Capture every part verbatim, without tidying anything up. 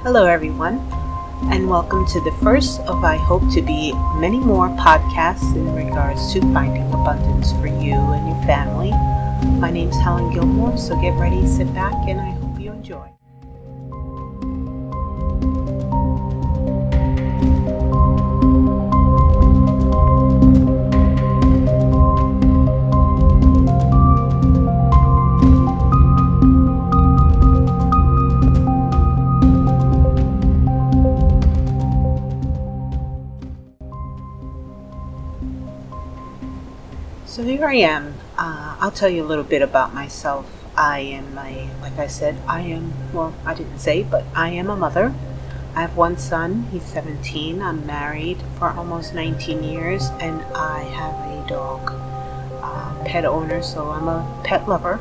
Hello, everyone, and welcome to the first of, I hope to be, many more podcasts in regards to finding abundance for you and your family. My name's Helen Gilmore, so get ready, sit back, and I hope you enjoy. So here I am. Uh, I'll tell you a little bit about myself. I am a, like I said, I am, well, I didn't say, but I am a mother. I have one son. He's seventeen. I'm married for almost nineteen years, and I have a dog, uh, pet owner, so I'm a pet lover.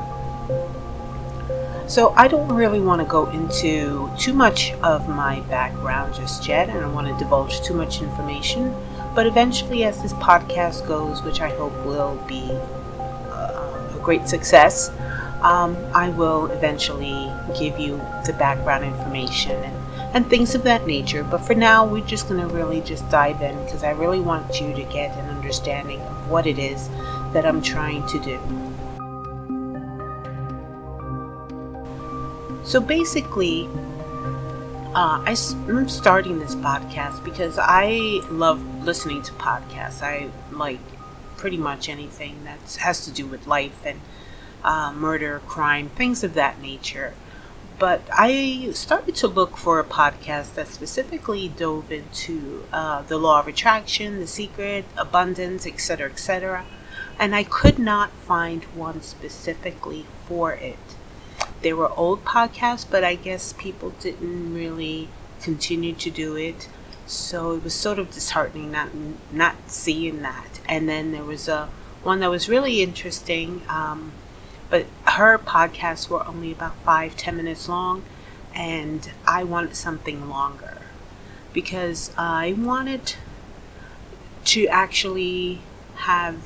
So I don't really want to go into too much of my background just yet. I don't want to divulge too much information. But eventually, as this podcast goes, which I hope will be uh, a great success, um, I will eventually give you the background information and, and things of that nature. But for now, we're just going to really just dive in because I really want you to get an understanding of what it is that I'm trying to do. So basically, Uh, I, I'm starting this podcast because I love listening to podcasts. I like pretty much anything that has to do with life and uh, murder, crime, things of that nature. But I started to look for a podcast that specifically dove into uh, the law of attraction, the secret, abundance, et cetera, et cetera. And I could not find one specifically for it. They were old podcasts, but I guess people didn't really continue to do it. So it was sort of disheartening not not seeing that. And then there was a one that was really interesting, um, but her podcasts were only about five, ten minutes long, and I wanted something longer because I wanted to actually have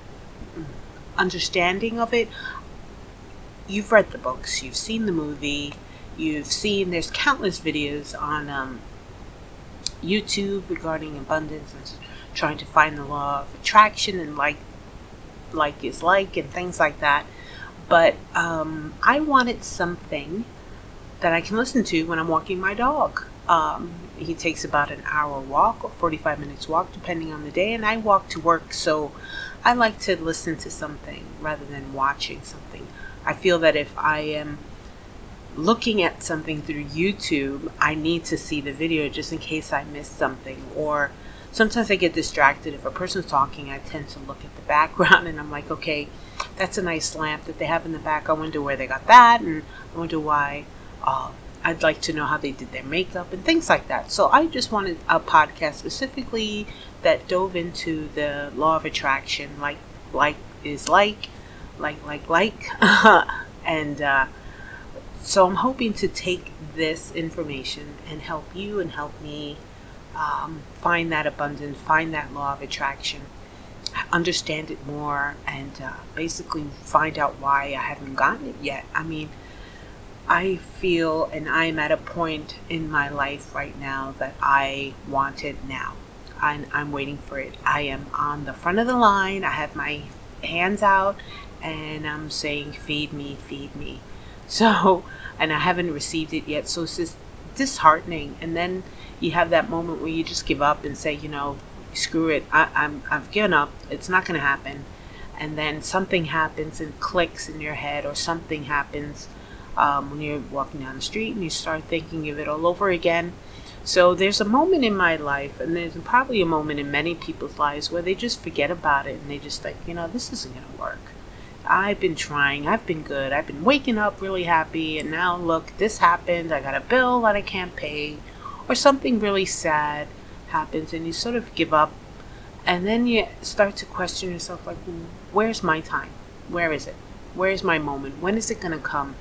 understanding of it. You've read the books, you've seen the movie, you've seen, there's countless videos on um, YouTube regarding abundance and trying to find the law of attraction and like like is like and things like that. But um, I wanted something that I can listen to when I'm walking my dog. Um, he takes about an hour walk or forty-five minutes walk depending on the day, and I walk to work, so I like to listen to something rather than watching something. I feel that if I am looking at something through YouTube, I need to see the video just in case I miss something. Or sometimes I get distracted. If a person's talking, I tend to look at the background and I'm like, okay, that's a nice lamp that they have in the back. I wonder where they got that, and I wonder why. Uh, I'd like to know how they did their makeup and things like that. So I just wanted a podcast specifically that dove into the law of attraction, like like is like. like, like, like, and uh, so I'm hoping to take this information and help you and help me um, find that abundance, find that law of attraction, understand it more, and uh, basically find out why I haven't gotten it yet. I mean, I feel, and I'm at a point in my life right now that I want it now. I'm, I'm waiting for it. I am on the front of the line. I have my hands out, and I'm saying, feed me, feed me. So, and I haven't received it yet. So it's just disheartening. And then you have that moment where you just give up and say, you know, screw it. I, I'm, I've given up. It's not going to happen. And then something happens and clicks in your head, or something happens um, when you're walking down the street and you start thinking of it all over again. So there's a moment in my life, and there's probably a moment in many people's lives where they just forget about it and they just think, you know, this isn't going to work. I've been trying, I've been good, I've been waking up really happy, and now look, this happened, I got a bill that I can't pay, or something really sad happens and you sort of give up, and then you start to question yourself, like, where's my time? Where is it? Where's my moment? When is it going to come?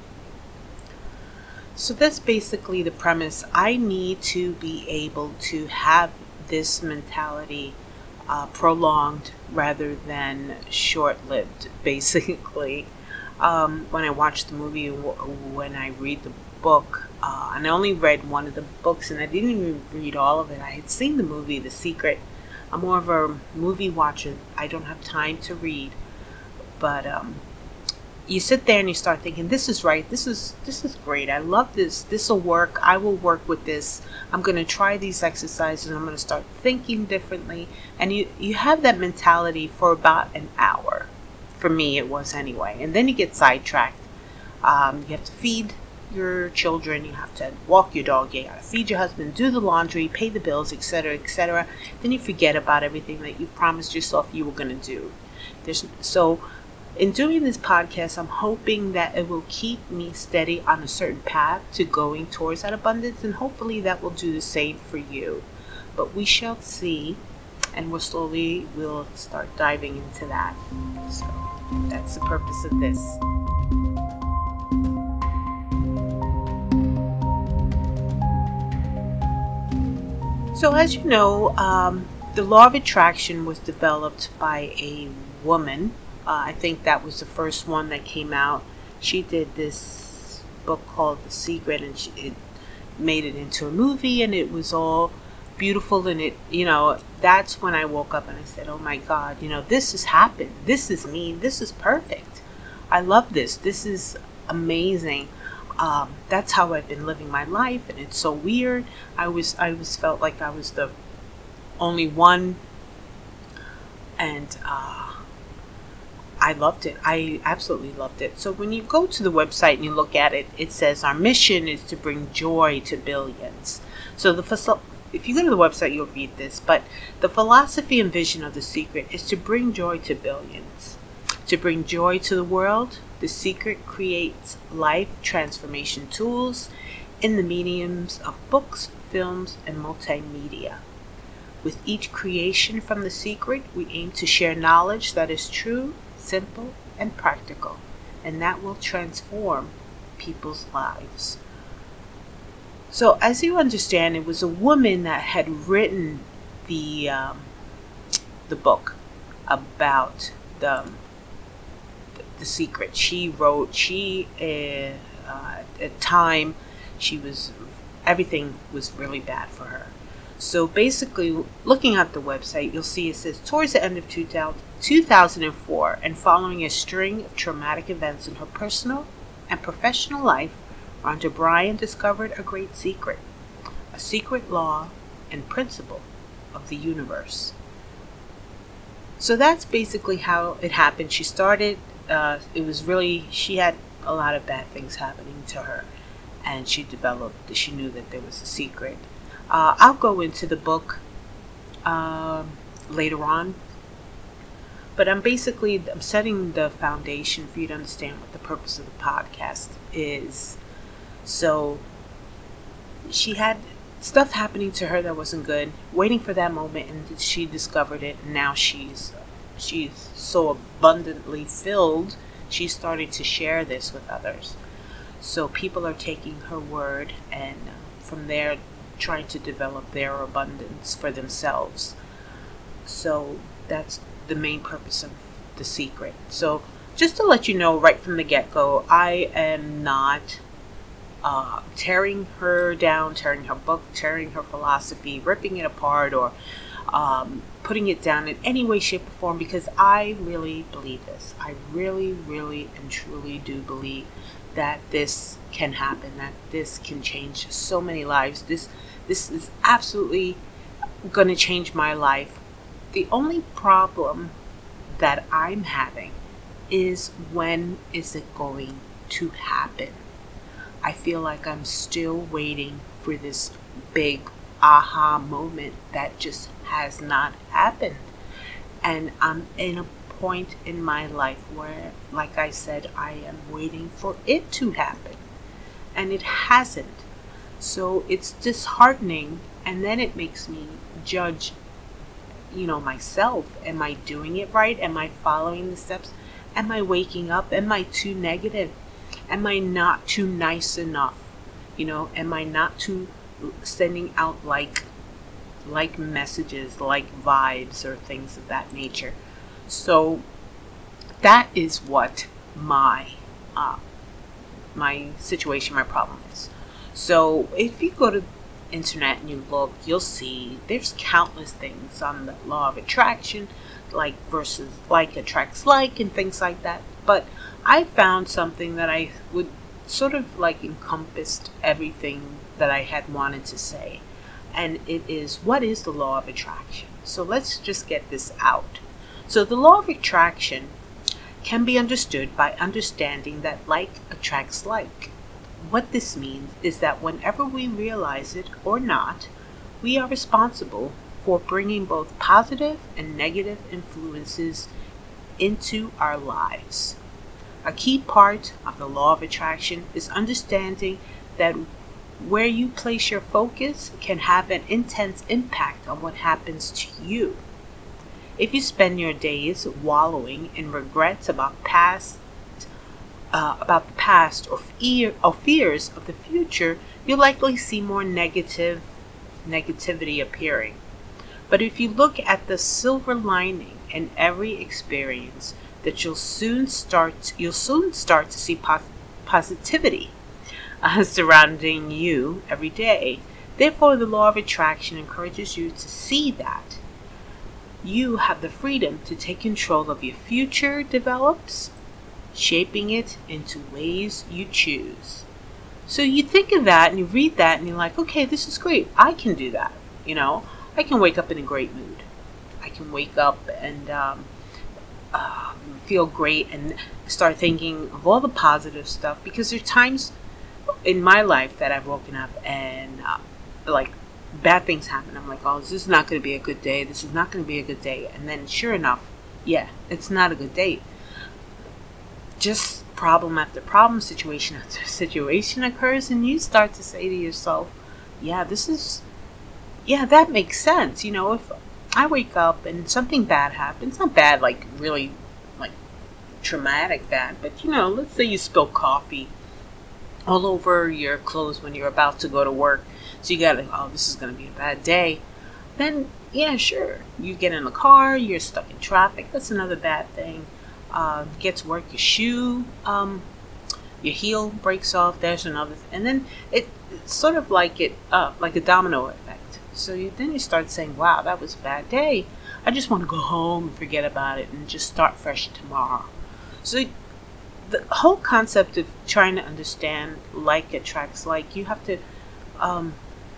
So that's basically the premise. I need to be able to have this mentality uh, prolonged rather than short-lived, basically. um, when I watch the movie, when I read the book, uh, and I only read one of the books, and I didn't even read all of it. I had seen the movie, The Secret. I'm more of a movie watcher. I don't have time to read, but um, you sit there and you start thinking, this is right, this is this is great, I love this, this will work, I will work with this, I'm going to try these exercises, I'm going to start thinking differently. And you, you have that mentality for about an hour. For me, it was anyway. And then you get sidetracked. Um, you have to feed your children, you have to walk your dog, you got to feed your husband, do the laundry, pay the bills, et cetera, et cetera. Then you forget about everything that you promised yourself you were going to do. There's so in doing this podcast, I'm hoping that it will keep me steady on a certain path to going towards that abundance, and hopefully that will do the same for you. But we shall see, and we'll slowly we'll start diving into that. So that's the purpose of this. So as you know, um, the law of attraction was developed by a woman. Uh, I think that was the first one that came out. She did this book called The Secret, and she, it made it into a movie, and it was all beautiful. And it, you know, that's when I woke up and I said, oh my God, you know, this has happened. This is me. This is perfect. I love this. This is amazing. Um, that's how I've been living my life, and it's so weird. I was, I was felt like I was the only one, and uh, I loved it. I absolutely loved it. So when you go to the website and you look at it, it says our mission is to bring joy to billions. So the if you go to the website, you'll read this. But the philosophy and vision of The Secret is to bring joy to billions. To bring joy to the world, The Secret creates life transformation tools in the mediums of books, films, and multimedia. With each creation from The Secret, we aim to share knowledge that is true, simple, and practical, and that will transform people's lives. So as you understand, it was a woman that had written the um, the book about the, the Secret. She wrote, she uh, uh, at time, she was, everything was really bad for her. So basically, looking at the website, you'll see it says, towards the end of two thousand four, and following a string of traumatic events in her personal and professional life, Rhonda Bryan discovered a great secret, a secret law and principle of the universe. So that's basically how it happened. She started, uh, it was really, she had a lot of bad things happening to her, and she developed, she knew that there was a secret. Uh, I'll go into the book um, later on, but I'm basically I'm setting the foundation for you to understand what the purpose of the podcast is. So she had stuff happening to her that wasn't good, waiting for that moment, and she discovered it. And now she's she's so abundantly filled, she's starting to share this with others. So people are taking her word, and uh, from there trying to develop their abundance for themselves. So that's the main purpose of The Secret. So just to let you know right from the get-go, I am not uh, tearing her down, tearing her book, tearing her philosophy, ripping it apart, or um, putting it down in any way, shape, or form, because I really believe this. I really, really, and truly do believe that this can happen, that this can change so many lives. This this is absolutely going to change my life. The only problem that I'm having is, when is it going to happen? I feel like I'm still waiting for this big aha moment that just has not happened. And I'm in a point in my life where, like I said, I am waiting for it to happen, and it hasn't. So it's disheartening, and then it makes me judge, you know, myself. Am I doing it right? Am I following the steps? Am I waking up? Am I too negative? Am I not too nice enough? You know, am I not too sending out like like messages, like vibes, or things of that nature? So that is what my uh, my situation, my problem is. So if you go to internet and you look, you'll see there's countless things on the law of attraction, like versus like attracts like and things like that. But I found something that I would sort of like encompassed everything that I had wanted to say. And it is, what is the law of attraction? So let's just get this out. So the law of attraction can be understood by understanding that like attracts like. What this means is that whenever we realize it or not, we are responsible for bringing both positive and negative influences into our lives. A key part of the law of attraction is understanding that where you place your focus can have an intense impact on what happens to you. If you spend your days wallowing in regrets about past Uh, about the past or, fear, or fears of the future, you'll likely see more negative negativity appearing. But if you look at the silver lining in every experience, that you'll soon start you'll soon start to see pos- positivity uh, surrounding you every day. Therefore, the law of attraction encourages you to see that you have the freedom to take control of your future develops, shaping it into ways you choose. So you think of that and you read that and you're like, okay, this is great. I can do that. You know, I can wake up in a great mood. I can wake up and um, uh, feel great and start thinking of all the positive stuff, because there are times in my life that I've woken up and uh, like bad things happen. I'm like, oh, this is not going to be a good day. This is not going to be a good day. And then sure enough, yeah, it's not a good day. Just problem after problem, situation after situation occurs, and you start to say to yourself, yeah, this is, yeah, that makes sense. You know, if I wake up and something bad happens, not bad, like really, like traumatic bad, but you know, let's say you spill coffee all over your clothes when you're about to go to work. So you gotta, oh, this is going to be a bad day. Then, yeah, sure. You get in the car, you're stuck in traffic. That's another bad thing. Uh, get to work, your shoe, um, your heel breaks off. There's another, th- and then it it's sort of like it, uh, like a domino effect. So you, then you start saying, "Wow, that was a bad day. I just want to go home and forget about it and just start fresh tomorrow." So the whole concept of trying to understand like attracts like, you have to, um,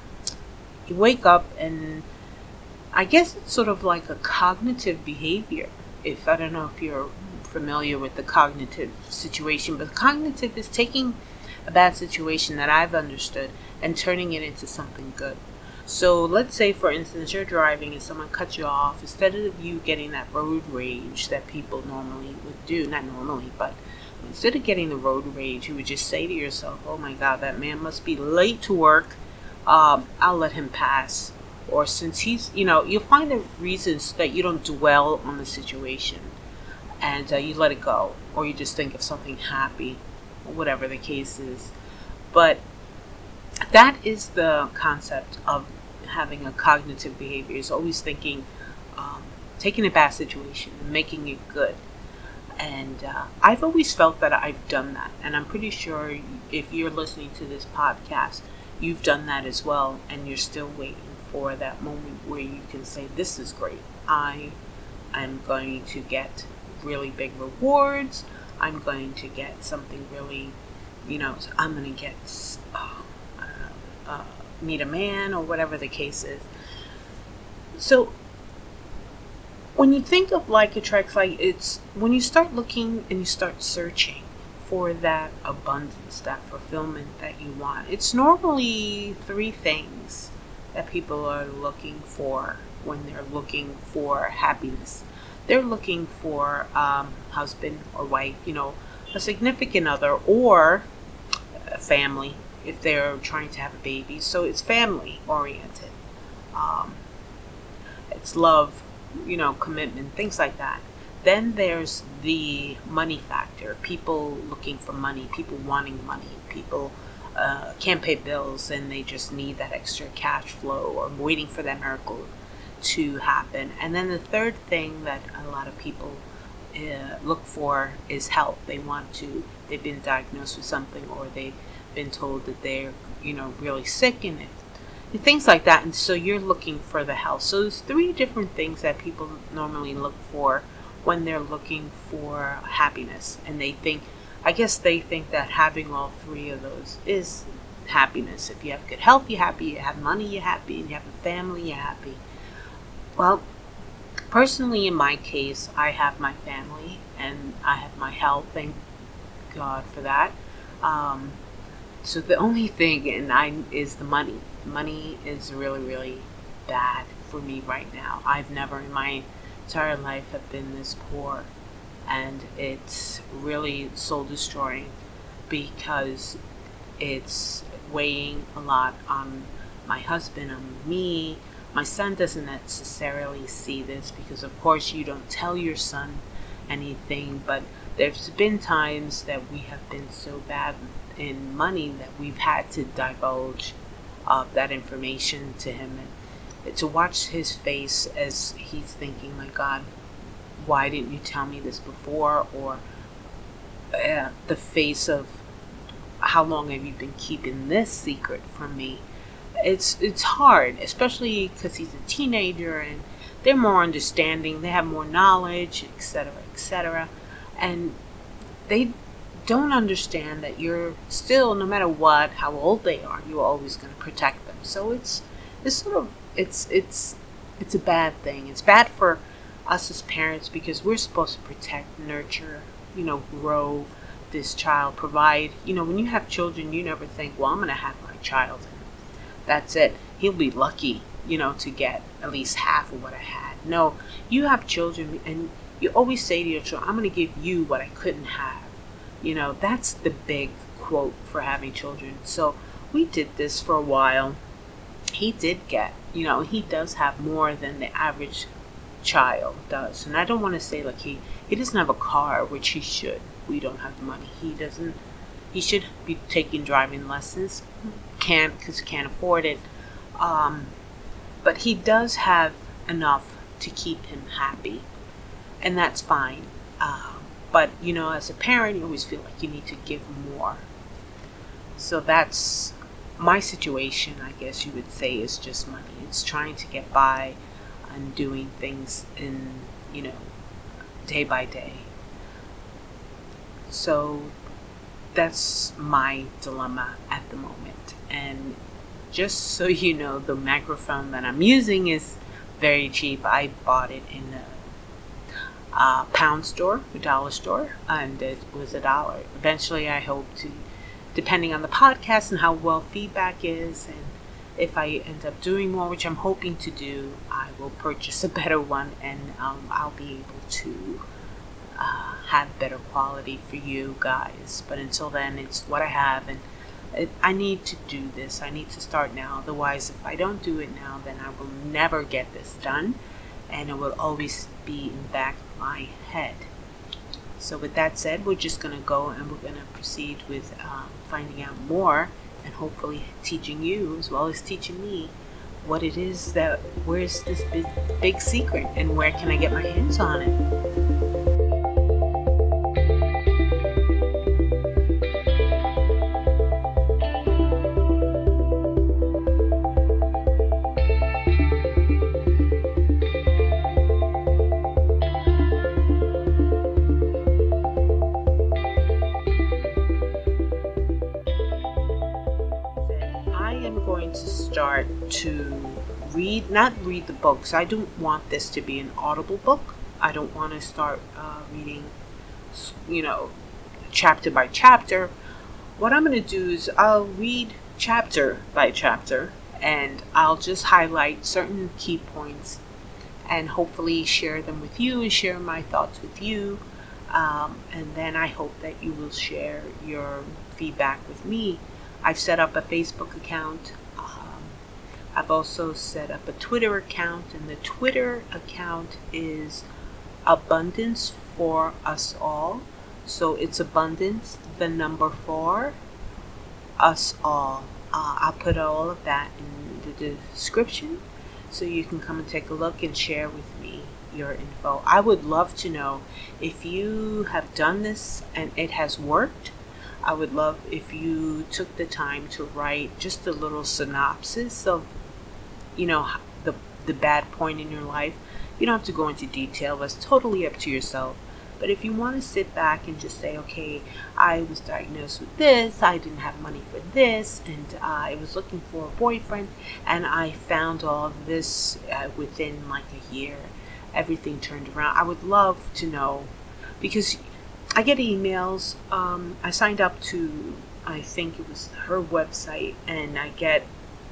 you wake up, and I guess it's sort of like a cognitive behavior. If I don't know if you're familiar with the cognitive situation, but cognitive is taking a bad situation that I've understood and turning it into something good. So let's say, for instance, you're driving and someone cuts you off. Instead of you getting that road rage that people normally would do, not normally, but instead of getting the road rage, you would just say to yourself, oh my God, that man must be late to work. Um, I'll let him pass. Or since he's, you know, you'll find the reasons that you don't dwell on the situation, and uh, you let it go, or you just think of something happy, or whatever the case is. But that is the concept of having a cognitive behavior, is always thinking, um, taking a bad situation and making it good. And uh, I've always felt that I've done that, and I'm pretty sure if you're listening to this podcast, you've done that as well, and you're still waiting for that moment where you can say, this is great. I am going to get really big rewards. I'm going to get something really, you know, I'm going to get, uh, uh, uh, meet a man, or whatever the case is. So when you think of like attracts like, it's when you start looking and you start searching for that abundance, that fulfillment that you want, it's normally three things that people are looking for when they're looking for happiness. They're looking for um, husband or wife, you know, a significant other, or a family if they're trying to have a baby. So it's family oriented. Um, it's love, you know, commitment, things like that. Then there's the money factor. People looking for money, people wanting money, people uh, can't pay bills and they just need that extra cash flow, or waiting for that miracle to happen. And then the third thing that a lot of people uh, look for is help. They want to, they've been diagnosed with something, or they've been told that they're, you know, really sick, and, if, and things like that. And so you're looking for the help. So there's three different things that people normally look for when they're looking for happiness. And they think, I guess they think that having all three of those is happiness. If you have good health, you're happy. You have money, you're happy. And you have a family, you're happy. Well, personally, in my case, I have my family and I have my health. Thank God for that. Um, so the only thing, and I is the money. Money is really, really bad for me right now. I've never in my entire life have been this poor, and it's really soul destroying because it's weighing a lot on my husband, on me. My son doesn't necessarily see this because, of course, you don't tell your son anything, but there's been times that we have been so bad in money that we've had to divulge uh, that information to him. And to watch his face as he's thinking, my God, why didn't you tell me this before? Or uh, the face of, how long have you been keeping this secret from me? It's it's hard, especially because he's a teenager and they're more understanding, they have more knowledge, et cetera, et cetera. And they don't understand that you're still, no matter what, how old they are, you're always going to protect them. So it's it's sort of it's it's it's a bad thing. It's bad for us as parents because we're supposed to protect, nurture, you know, grow this child, provide. You know, when you have children, you never think, well, I'm going to have my child. That's it. He'll be lucky, you know, to get at least half of what I had. No, you have children and you always say to your children, I'm going to give you what I couldn't have. You know, that's the big quote for having children. So we did this for a while. He did get, you know, he does have more than the average child does. And I don't want to say like he, he doesn't have a car, which he should. We don't have the money. He doesn't. He should be taking driving lessons. Can't because he can't afford it. Um, but he does have enough to keep him happy. And that's fine. Uh, but, you know, as a parent, you always feel like you need to give more. So that's my situation, I guess you would say, is just money. It's trying to get by and doing things in, you know, day by day. So that's my dilemma at the moment. And just so you know, the microphone that I'm using is very cheap. I bought it in a, a pound store, a dollar store, and it was a dollar. Eventually, I hope to, depending on the podcast and how well feedback is, and if I end up doing more, which I'm hoping to do, I will purchase a better one, and um, I'll be able to uh, have better quality for you guys. But until then, it's what I have, and it, I need to do this. I need to start now. Otherwise, if I don't do it now, then I will never get this done, and it will always be in the back of my head. So with that said, we're just going to go and we're going to proceed with um, finding out more, and hopefully teaching you as well as teaching me what it is that, where's this big, big secret, and where can I get my hands on it. Start to read, not read the books. I don't want this to be an audible book. I don't want to start uh, reading, you know, chapter by chapter. What I'm going to do is I'll read chapter by chapter, and I'll just highlight certain key points and hopefully share them with you and share my thoughts with you. Um, and then I hope that you will share your feedback with me. I've set up a Facebook account. I've also set up a Twitter account, and the Twitter account is Abundance for Us All. So it's Abundance, the number four, Us All. Uh, I'll put all of that in the description. so you can come and take a look and share with me your info. I would love to know if you have done this and it has worked. I would love if you took the time to write just a little synopsis of, you know, the the bad point in your life. You don't have to go into detail. That's totally up to yourself. But if you want to sit back and just say, okay, I was diagnosed with this, I didn't have money for this, and I was looking for a boyfriend, and I found all of this uh, within like a year. Everything turned around. I would love to know, because I get emails. Um, I signed up to, I think it was her website, and I get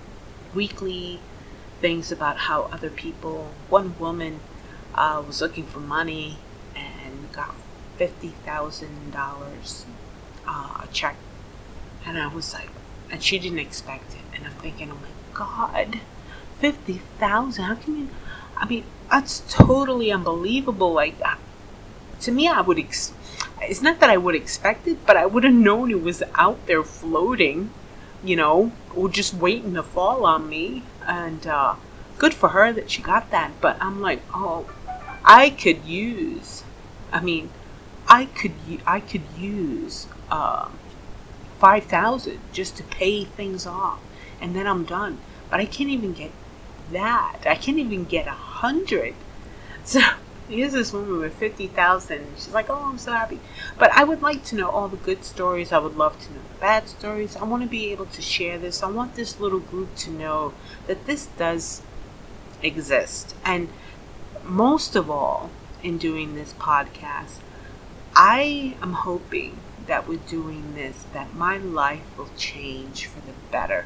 weekly things about how other people, one woman uh, was looking for money and got fifty thousand dollars uh, a check. And I was like, and she didn't expect it. And I'm thinking, oh my God, fifty thousand dollars? How can you, I mean, that's totally unbelievable. Like, uh, to me, I would, ex- it's not that I would expect it, but I would have known it was out there floating, you know, or just waiting to fall on me. And uh, good for her that she got that. But I'm like, oh, I could use, I mean, I could, I could use uh, five thousand just to pay things off, and then I'm done. But I can't even get that. I can't even get a hundred. So here's this woman with fifty thousand. She's like, oh, I'm so happy. But I would like to know all the good stories. I would love to know the bad stories. I want to be able to share this. I want this little group to know that this does exist. And most of all, in doing this podcast, I am hoping that with doing this, that my life will change for the better.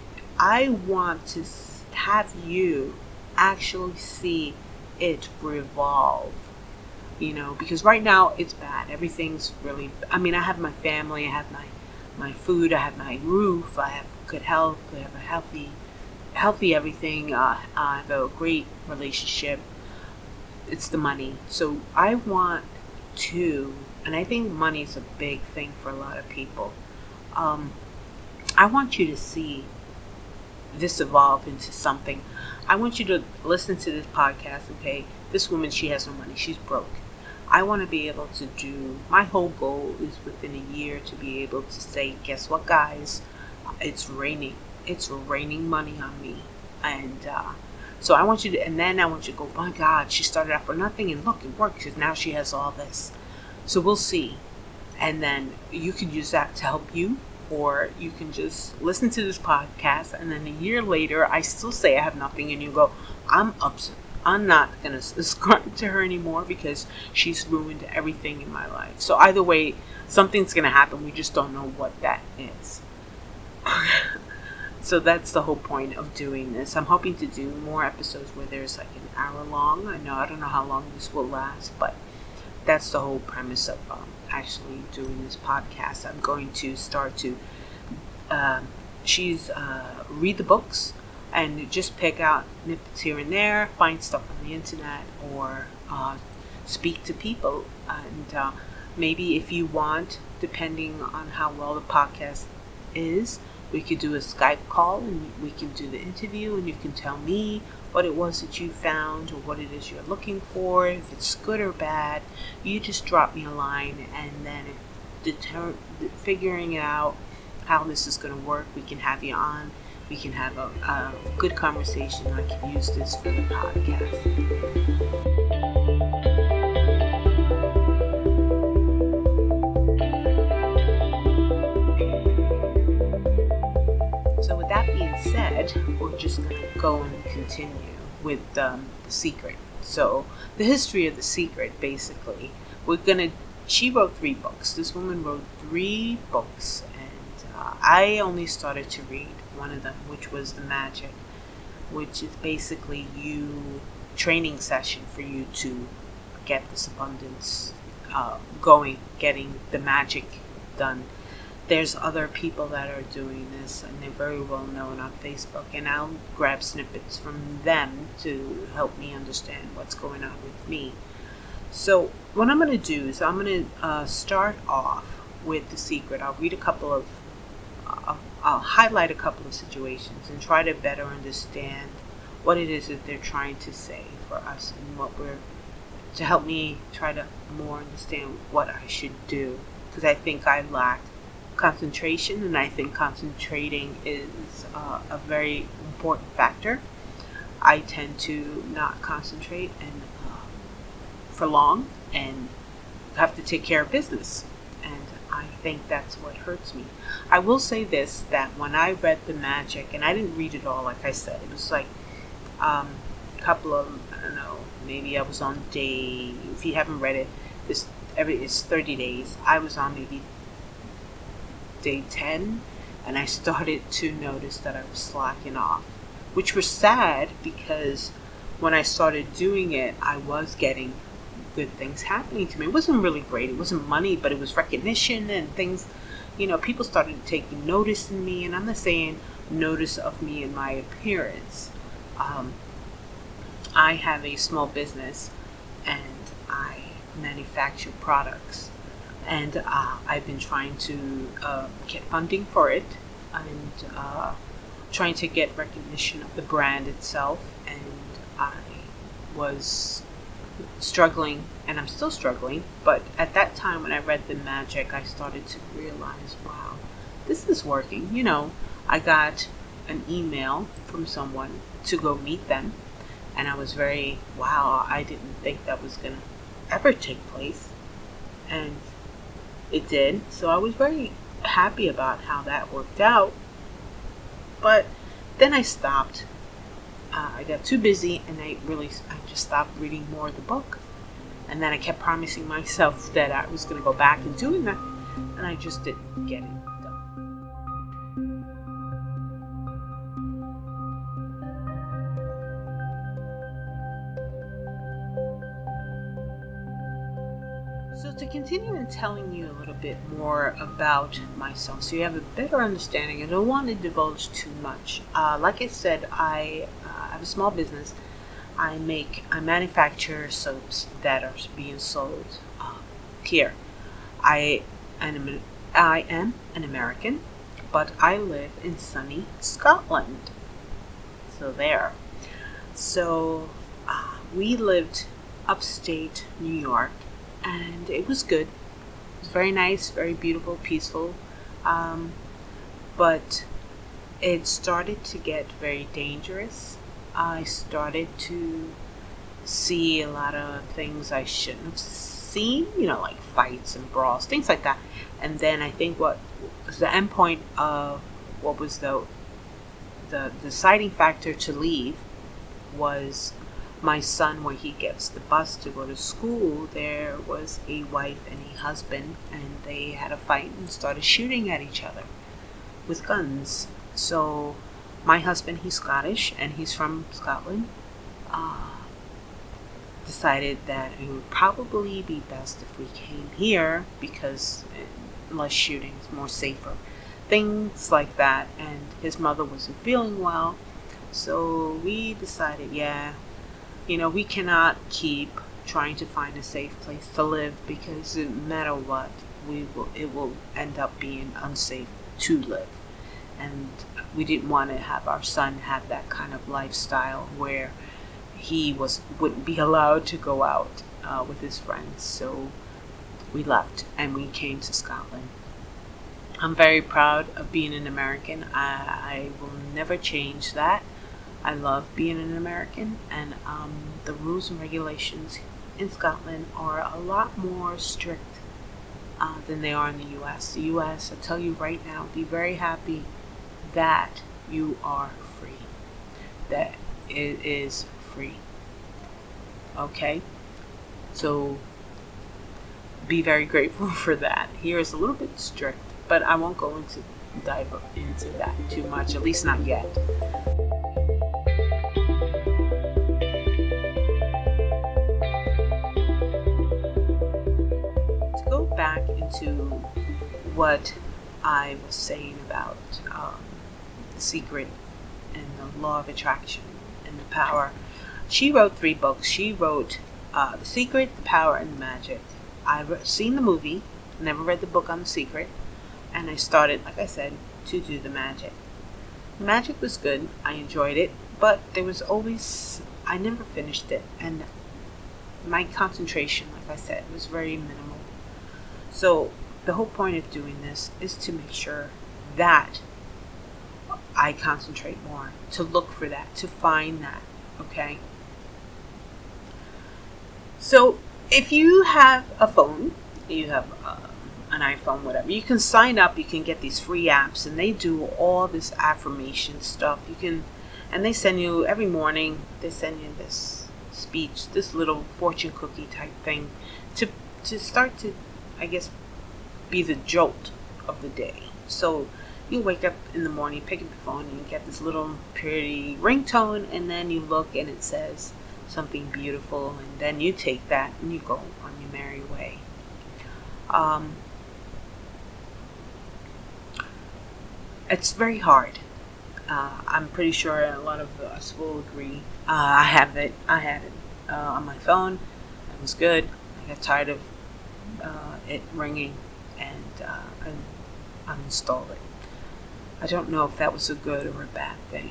I want to have you actually see it revolve, you know, because right now it's bad. Everything's really, I mean, I have my family, I have my, my food, I have my roof, I have good health, I have a healthy, healthy everything, uh, I have a great relationship. It's the money. So I want to, and I think money is a big thing for a lot of people. Um, I want you to see this evolve into something. I want you to listen to this podcast. Okay, this woman, she has no money. She's broke. I want to be able to do, my whole goal is within a year to be able to say, guess what, guys? It's raining. It's raining money on me. And uh, so I want you to, and then I want you to go, my God, she started out for nothing, and look, it worked, because now she has all this. So we'll see. And then you can use that to help you, or you can just listen to this podcast, and then a year later, I still say I have nothing, and you go, I'm upset. I'm not going to subscribe to her anymore because she's ruined everything in my life. So either way, something's going to happen. We just don't know what that is. So that's the whole point of doing this. I'm hoping to do more episodes where there's like an hour long. I know, I don't know how long this will last, but that's the whole premise of um, actually doing this podcast. I'm going to start to uh, she's uh, read the books and just pick out snippets here and there, find stuff on the internet, or uh, speak to people. And uh, maybe if you want, depending on how well the podcast is, we could do a Skype call and we can do the interview, and you can tell me what it was that you found or what it is you're looking for. If it's good or bad, you just drop me a line, and then deter- figuring out how this is going to work, we can have you on. We can have a, a good conversation. I can use this for the podcast. So with that being said, we're just going to go and continue with um, The Secret. So the history of The Secret, basically, we're going to, she wrote three books. This woman wrote three books, and uh, I only started to read one of them, which was The Magic, which is basically you, training session for you to get this abundance uh, going, getting the magic done. There's other people that are doing this, and they're very well known on Facebook, and I'll grab snippets from them to help me understand what's going on with me. So what I'm going to do is I'm going to uh, start off with The Secret. I'll read a couple of, uh, I'll highlight a couple of situations and try to better understand what it is that they're trying to say for us, and what we're, to help me try to more understand what I should do. Because I think I lacked concentration, and I think concentrating is uh, a very important factor. I tend to not concentrate and uh, for long, and have to take care of business, and I think that's what hurts me. I will say this, that when I read The Magic, and I didn't read it all, like I said, it was like um, a couple of, I don't know, maybe I was on day, if you haven't read it, this every it's thirty days. I was on maybe day ten, and I started to notice that I was slacking off, which was sad, because when I started doing it, I was getting good things happening to me. It wasn't really great. It wasn't money, but it was recognition and things. You know, people started taking notice in me, and I'm not saying notice of me and my appearance. Um, I have a small business, and I manufacture products, and uh, I've been trying to uh, get funding for it, and uh, trying to get recognition of the brand itself, and I was struggling, and I'm still struggling, but at that time when I read The Magic, I started to realize, wow, this is working. You know, I got an email from someone to go meet them, and I was very, wow, I didn't think that was going to ever take place, and it did. So I was very happy about how that worked out, but then I stopped. Uh, I got too busy, and I really, I just stopped reading more of the book. And then I kept promising myself that I was going to go back and doing that, and I just didn't get it done. So to continue in telling you a little bit more about myself, so you have a better understanding, I don't want to divulge too much. Uh, like I said, I uh, have a small business. I make, I manufacture soaps that are being sold uh, here. I am, I am an American, but I live in sunny Scotland. So there. So uh, we lived upstate New York, and it was good. It was very nice, very beautiful, peaceful. Um, but it started to get very dangerous. I started to see a lot of things I shouldn't have seen, you know, like fights and brawls, things like that. And then I think what was the end point of what was the the deciding factor to leave was my son, when he gets the bus to go to school, there was a wife and a husband, and they had a fight and started shooting at each other with guns. So my husband, he's Scottish, and he's from Scotland, uh, decided that it would probably be best if we came here, because less shooting is more safer. Things like that. And his mother wasn't feeling well, so we decided, yeah, you know, we cannot keep trying to find a safe place to live, because no matter what, we will, it will end up being unsafe to live. And we didn't want to have our son have that kind of lifestyle where he was wouldn't be allowed to go out uh, with his friends. So we left, and we came to Scotland. I'm very proud of being an American. I, I will never change that. I love being an American, and um, the rules and regulations in Scotland are a lot more strict uh, than they are in the U S. The U S, I tell you right now, be very happy that you are free, that it is free. Okay? So be very grateful for that. Here is a little bit strict, but I won't go into dive into that too much, at least not yet. To go back into what I was saying about um, The Secret and the Law of Attraction and the Power. She wrote three books. She wrote uh, The Secret, The Power, and The Magic. I've seen the movie, never read the book on The Secret, and I started, like I said, to do The Magic. Magic was good. I enjoyed it, but there was always, I never finished it, and my concentration, like I said, was very minimal. So the whole point of doing this is to make sure that I concentrate more, to look for that, to find that, okay? So if you have a phone, you have uh, an iPhone, whatever, you can sign up, you can get these free apps, and they do all this affirmation stuff. You can, and they send you, every morning, they send you this speech, this little fortune cookie type thing, to, to start to, I guess, be the jolt of the day. So you wake up in the morning, pick up the phone, and you get this little pretty ringtone, and then you look and it says something beautiful, and then you take that and you go on your merry way. Um, it's very hard. Uh, I'm pretty sure a lot of us will agree. Uh, I have it. I had it uh, on my phone. It was good. I got tired of uh, it ringing, and uh, I uninstalled it. I don't know if that was a good or a bad thing.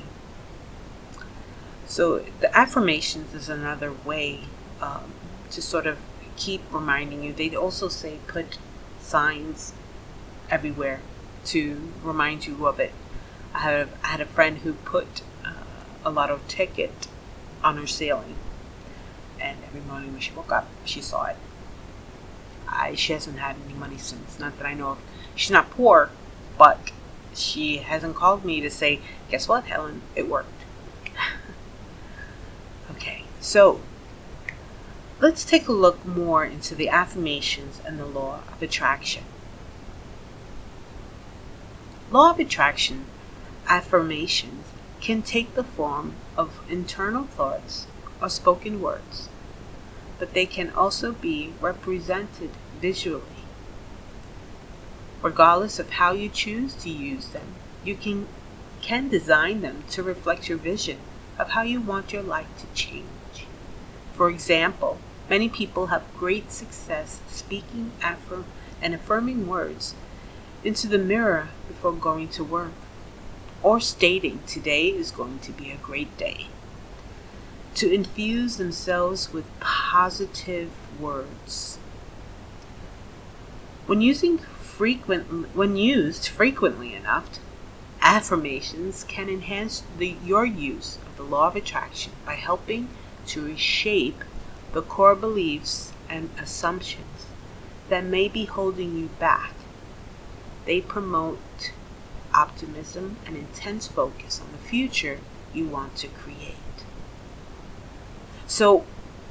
So the affirmations is another way um, to sort of keep reminding you. They also say put signs everywhere to remind you of it. I had a, I had a friend who put uh, a lotto ticket on her ceiling, and every morning when she woke up, she saw it. I, she hasn't had any money since. Not that I know of. She's not poor, but she hasn't called me to say, guess what, Helen? It worked. Okay, so let's take a look more into the affirmations and the law of attraction. Law of attraction affirmations can take the form of internal thoughts or spoken words, but they can also be represented visually. Regardless of how you choose to use them, you can, can design them to reflect your vision of how you want your life to change. For example, many people have great success speaking affirm and affirming words into the mirror before going to work, or stating today is going to be a great day, to infuse themselves with positive words. When using frequent, when used frequently enough, affirmations can enhance the, your use of the law of attraction by helping to reshape the core beliefs and assumptions that may be holding you back. They promote optimism and intense focus on the future you want to create. So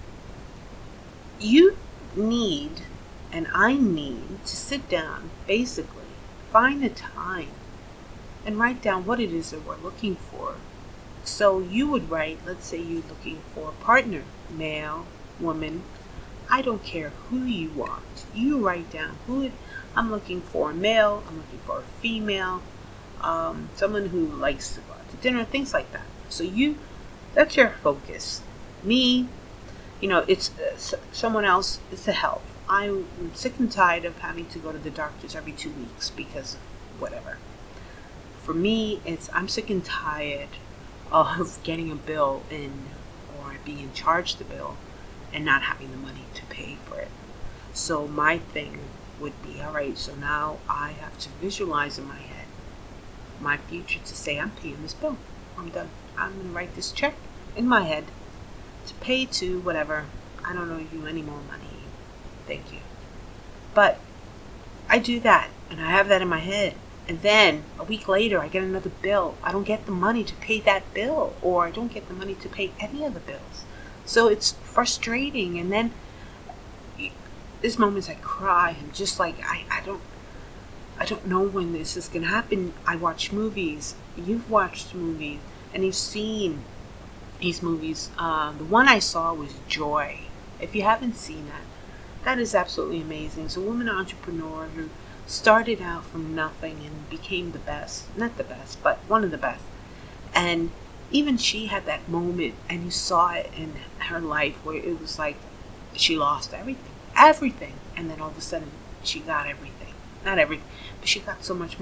you need, and I need, to sit down, basically, find a time and write down what it is that we're looking for. So you would write, let's say you're looking for a partner, male, woman, I don't care who you want. You write down who it, I'm looking for a male, I'm looking for a female, um, someone who likes to go out to dinner, things like that. So you, that's your focus. Me, you know, it's uh, someone else, it's the health. I'm sick and tired of having to go to the doctors every two weeks because of whatever. For me, it's I'm sick and tired of getting a bill in or being charged the bill and not having the money to pay for it. So my thing would be, all right, so now I have to visualize in my head my future to say I'm paying this bill. I'm done. I'm going to write this check in my head to pay to whatever. I don't owe you any more money. Thank you. But I do that, and I have that in my head. And then a week later, I get another bill. I don't get the money to pay that bill, or I don't get the money to pay any of the bills. So it's frustrating. And then there's moments I cry. I'm just like, I, I don't, I don't know when this is going to happen. I watch movies. You've watched movies, and you've seen these movies. Uh, the one I saw was Joy. If you haven't seen that, that is absolutely amazing. It's a woman entrepreneur who started out from nothing and became the best. Not the best, but one of the best. And even she had that moment, and you saw it in her life where it was like she lost everything. Everything. And then all of a sudden, she got everything. Not everything, but she got so much more.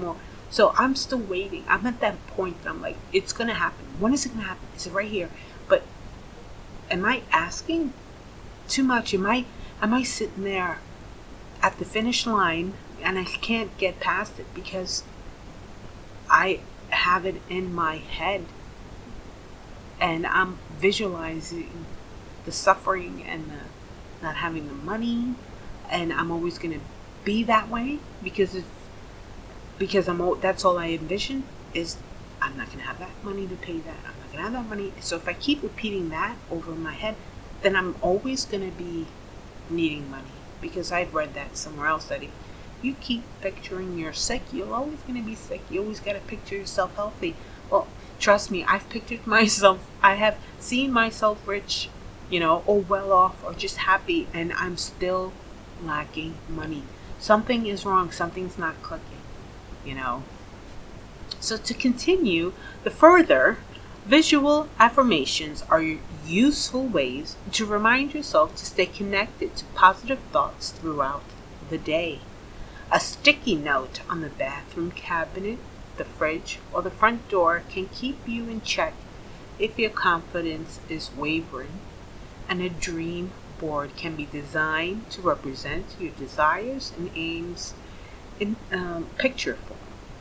So I'm still waiting. I'm at that point that I'm like, it's going to happen. When is it going to happen? Is it right here? But am I asking too much? Am I, am I sitting there at the finish line and I can't get past it because I have it in my head and I'm visualizing the suffering and the not having the money, and I'm always going to be that way because if because I'm all, that's all I envision is I'm not going to have that money to pay that. I'm not going to have that money. So if I keep repeating that over in my head, then I'm always going to be needing money, because I've read that somewhere else that if you keep picturing you're sick, you're always going to be sick. You always got to picture yourself healthy. Well, trust me, I've pictured myself. I have seen myself rich, you know, or well off, or just happy, and I'm still lacking money. Something is wrong. Something's not clicking, you know. So to continue, the further, visual affirmations are useful ways to remind yourself to stay connected to positive thoughts throughout the day. A sticky note on the bathroom cabinet, the fridge, or the front door can keep you in check if your confidence is wavering. And a dream board can be designed to represent your desires and aims in um, picture form.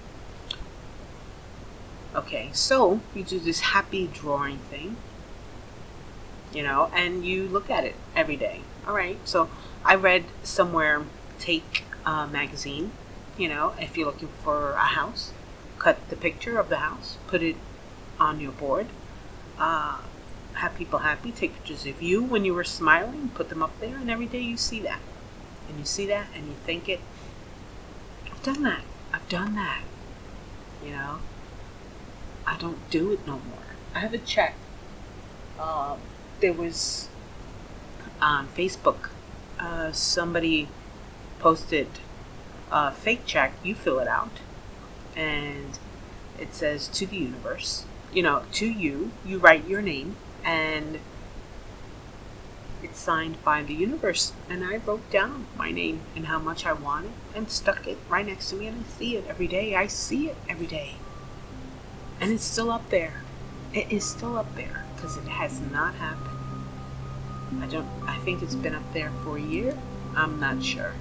Okay, so you do this happy drawing thing, you know, and you look at it every day. All right, so I read somewhere, take a magazine, you know, if you're looking for a house, cut the picture of the house, put it on your board, uh, have people happy, take pictures of you when you were smiling, put them up there, and every day you see that. And you see that, and you think it, I've done that, I've done that, you know. I don't do it no more. I haven't checked. Uh, there was on Facebook, uh, somebody posted a fake check. You fill it out, and it says to the universe. You know, to you. You write your name, and it's signed by the universe. And I wrote down my name and how much I wanted, and stuck it right next to me, and I see it every day. I see it every day. And it's still up there. It is still up there because it has not happened. I don't, I think it's been up there for a year. I'm not sure.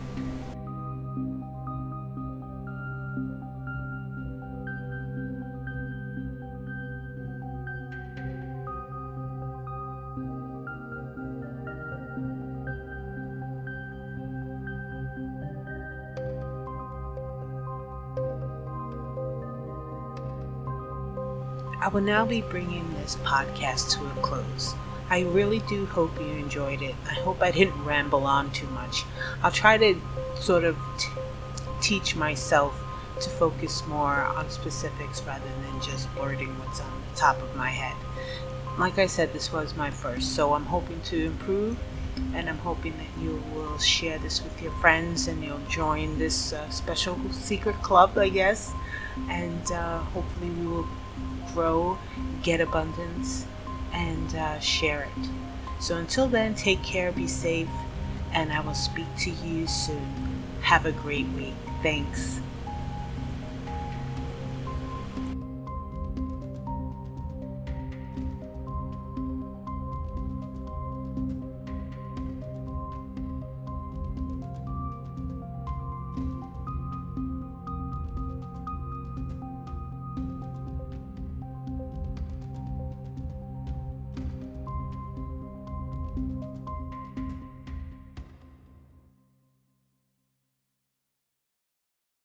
I will now be bringing this podcast to a close. I really do hope you enjoyed it. I hope I didn't ramble on too much. I'll try to sort of t- teach myself to focus more on specifics rather than just blurting what's on the top of my head. Like I said, this was my first, so I'm hoping to improve, and I'm hoping that you will share this with your friends and you'll join this uh, special secret club, I guess, and uh, hopefully we will grow, get abundance, and uh, share it. So until then, take care, be safe, and I will speak to you soon. Have a great week. Thanks.